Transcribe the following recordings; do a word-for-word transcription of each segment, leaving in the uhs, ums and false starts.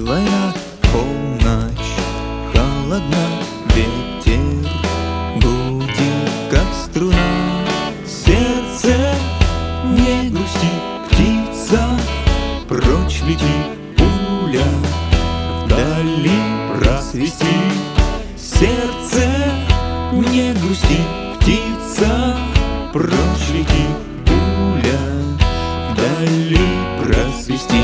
война, полночь, холодна, ветер гудит, как струна. Сердце, не грусти, птица, прочь лети, пуля вдали просвисти. Сердце, не грусти, птица, прочь лети, пуля вдали просвисти.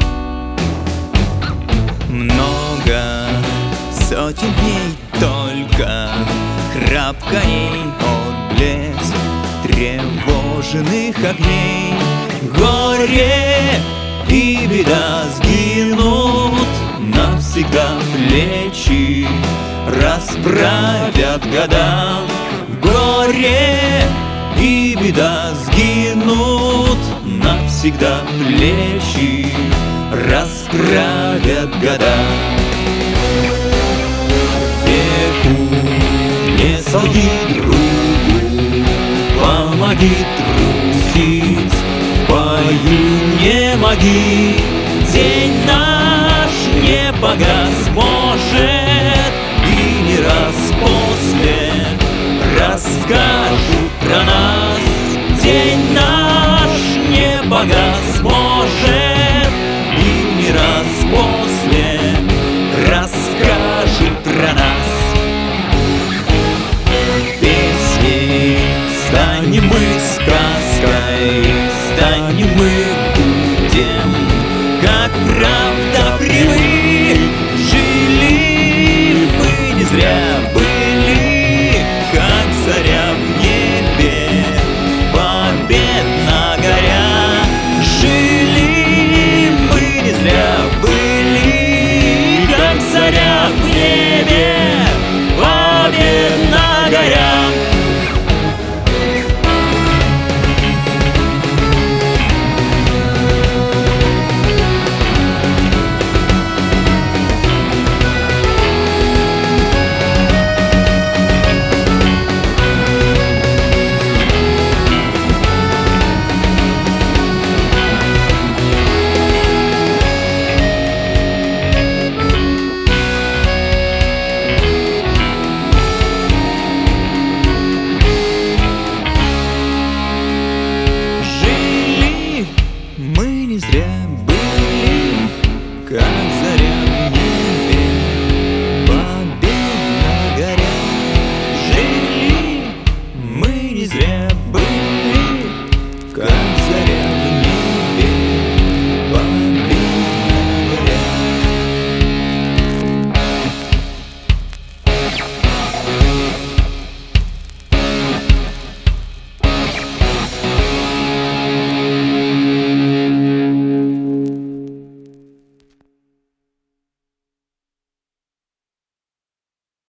Много сотен дней только храп коней, отблеск тревоженных огней. Горе и беда сгинут навсегда, плечи расправят года. Горе и беда сгинут навсегда, плечи расправят года. Веку не солги другу, помоги трусить, в бою не моги. День наш не погас, Боже,